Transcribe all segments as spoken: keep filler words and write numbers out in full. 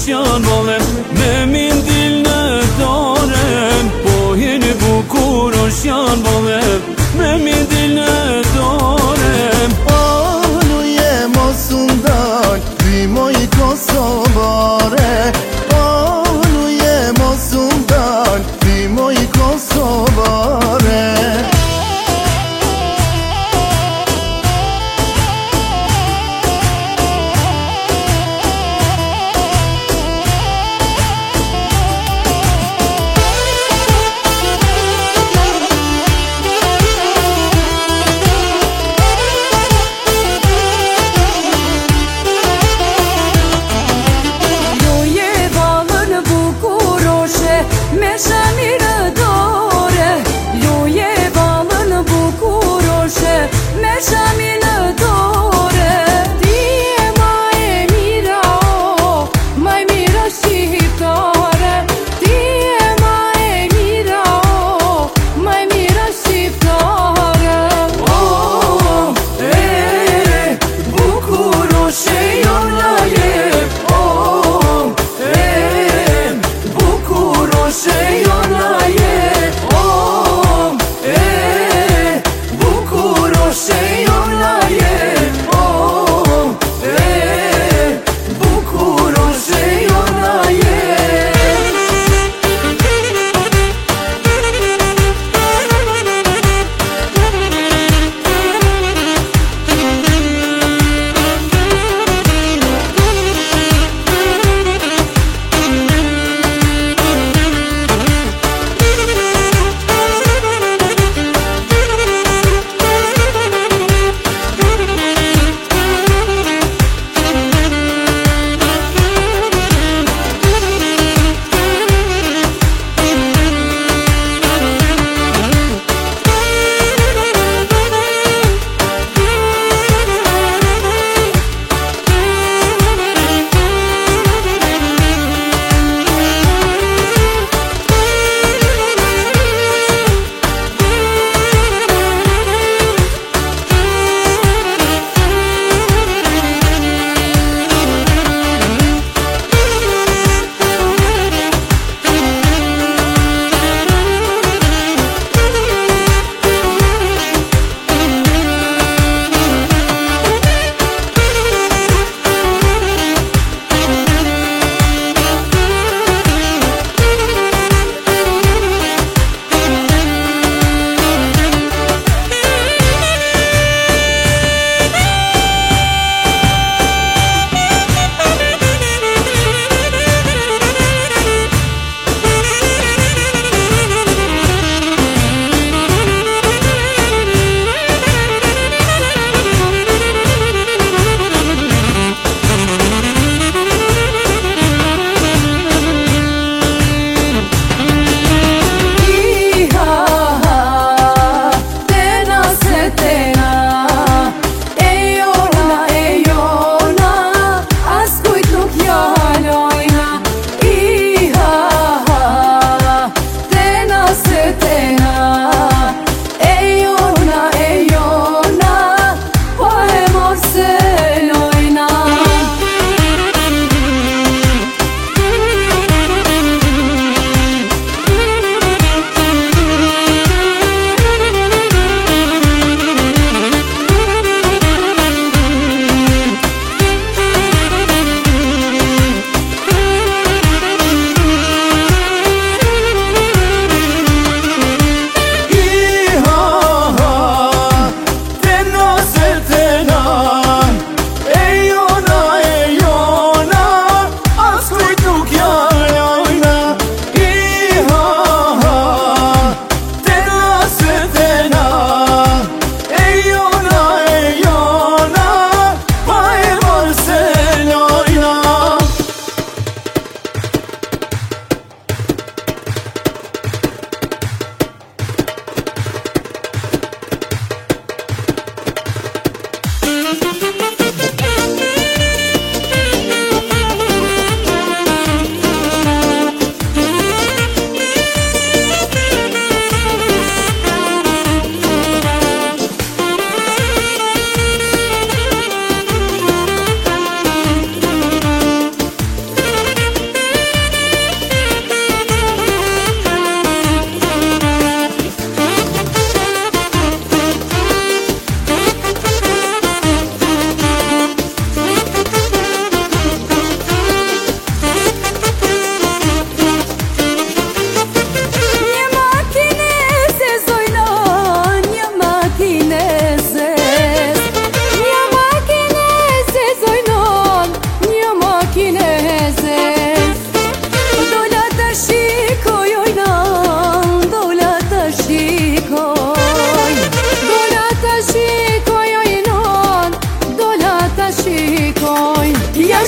janë vale, me min dil në dorem. Po jeni bukur është janë vale, me min dil në dorem. Aluje mos undal, vimoj Kosovare. Aluje mos undal, vimoj Kosovare. Ju je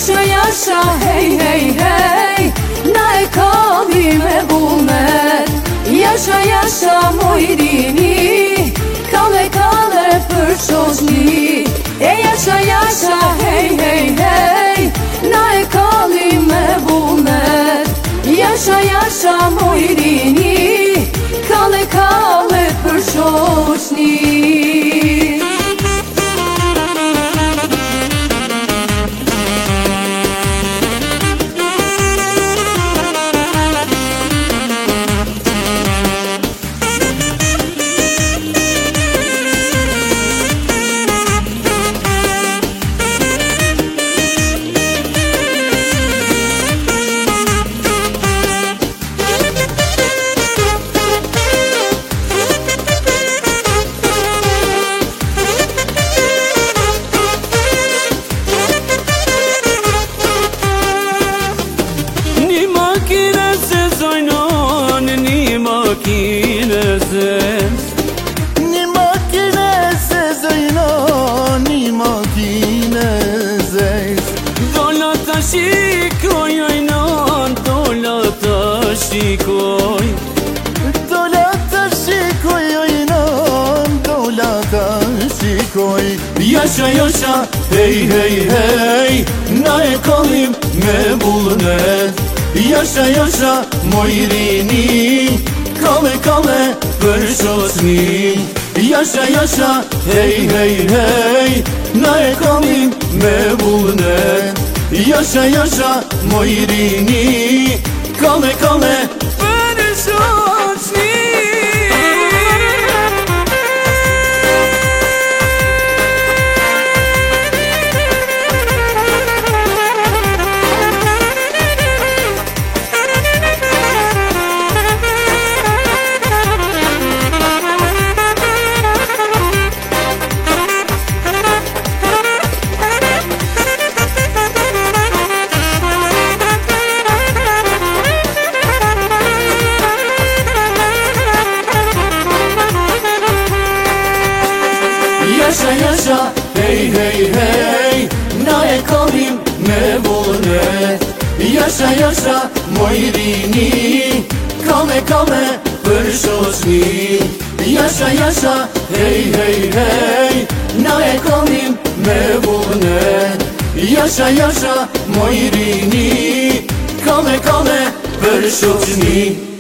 Yaşa yaşa hey hey hey, na e kalim e vullnet. Yaşa yaşa mojrini, kale kale për shoqni. E yaşa yaşa hey hey hey, na e kalim e vullnet. Yaşa yaşa mojrini, kale kale për shoqni. Një makine se zëjna, një makine zes. Dola ta shikoj ojnan, dola ta shikoj. Dola ta shikoj ojnan, dola ta shikoj. Yaşa yaşa hey hey hey, na e kalim me vullnet. Yaşa yaşa mojrini, kale kale për shoqni. Yaşa yaşa hey hey hey, na e kalim me vullnet. Yaşa yaşa mojrini, kale kale për shoqni. Yaşa yaşa hey hey hey, na e kalim me vullnet. Yaşa yaşa mojrini, kale kale për shoqni. Yaşa yaşa hey hey hey, na e kalim me vullnet. Yaşa yaşa mojrini, kale kale për shoqni.